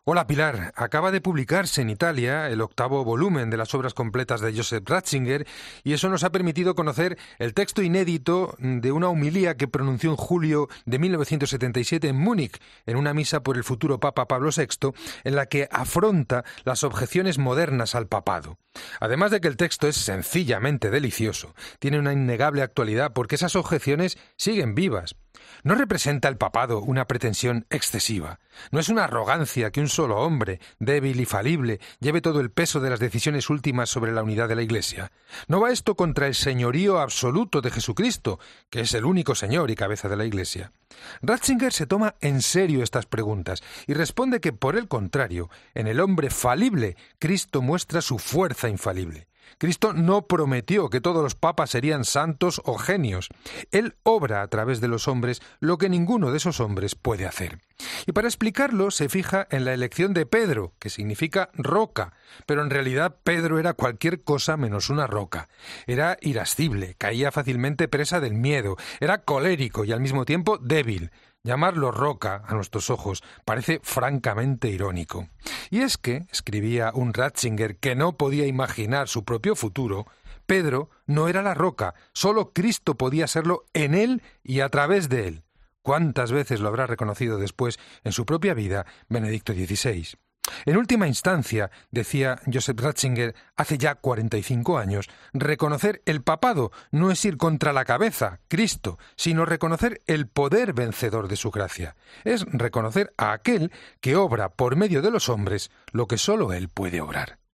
Hola Pilar, acaba de publicarse en Italia el 8º volumen de las obras completas de Joseph Ratzinger y eso nos ha permitido conocer el texto inédito de una homilía que pronunció en julio de 1977 en Múnich, en una misa por el futuro Papa Pablo VI, en la que afronta las objeciones modernas al papado. Además de que el texto es sencillamente delicioso, tiene una innegable actualidad porque esas objeciones siguen vivas. No representa el papado una pretensión excesiva. No es una arrogancia que un solo hombre, débil y falible, lleve todo el peso de las decisiones últimas sobre la unidad de la Iglesia. No va esto contra el señorío absoluto de Jesucristo, que es el único Señor y cabeza de la Iglesia. Ratzinger se toma en serio estas preguntas y responde que, por el contrario, en el hombre falible, Cristo muestra su fuerza infalible. Cristo no prometió que todos los papas serían santos o genios. Él obra a través de los hombres lo que ninguno de esos hombres puede hacer. Y para explicarlo se fija en la elección de Pedro, que significa roca, pero en realidad Pedro era cualquier cosa menos una roca. Era irascible, caía fácilmente presa del miedo, era colérico y al mismo tiempo débil. Llamarlo roca, a nuestros ojos, parece francamente irónico. Y es que, escribía un Ratzinger que no podía imaginar su propio futuro, Pedro no era la roca, solo Cristo podía serlo en él y a través de él. ¿Cuántas veces lo habrá reconocido después en su propia vida Benedicto XVI? En última instancia, decía Joseph Ratzinger hace ya 45 años, reconocer el papado no es ir contra la cabeza, Cristo, sino reconocer el poder vencedor de su gracia. Es reconocer a aquel que obra por medio de los hombres lo que sólo él puede obrar.